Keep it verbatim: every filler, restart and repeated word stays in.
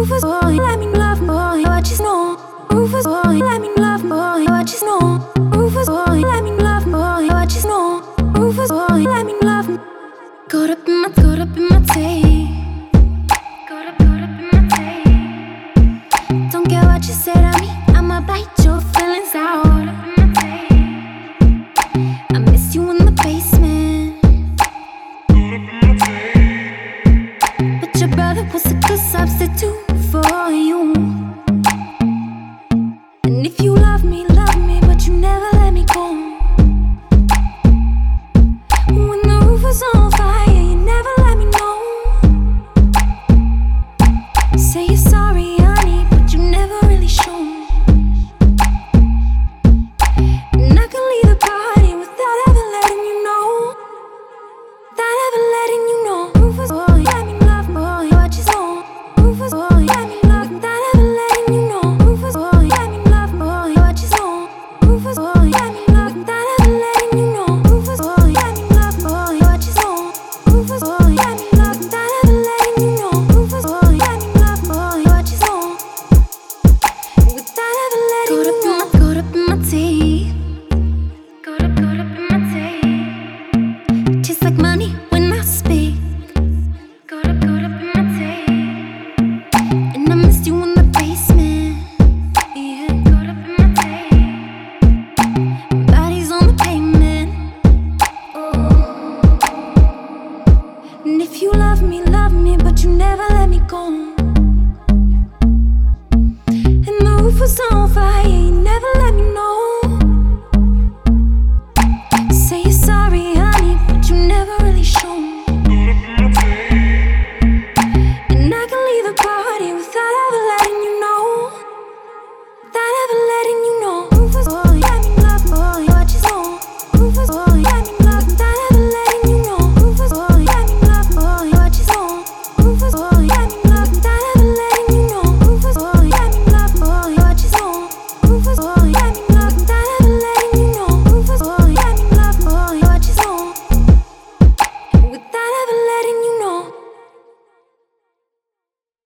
Rufus boy, let me love boy, what you know. Rufus boy, let me love boy, what you know. Rufus boy, let me love boy, what you know. Rufus boy, let me love. Caught up in my, caught up in my tape. Caught up, caught up in my tape. Don't care what you say to me, I'ma bite your feelings out. Caught up in my tape. I miss you in the basement. Caught up in my tape. But your brother was a good substitute for you. And if you love me, love me, but you never let me go. When the roof was on fire, you never let me know. Say you're sorry, honey, but you never really show. And I can leave the party without ever letting you know. Without ever letting you know. Rufus boy, let me love boy, what you know. Rufus boy, let me love, without ever letting you know. Rufus boy, let me love boy, what you know. Rufus boy, let me love, without ever letting you know. Rufus boy, let me love boy, what you know. Rufus boy, let me love, without ever letting you know. Rufus boy, let me love boy, what you know. Without ever letting you know. Caught up in my teeth. Caught up, caught up in my teeth. Tastes like money when I speak. Caught up, caught up in my tape. And I missed you when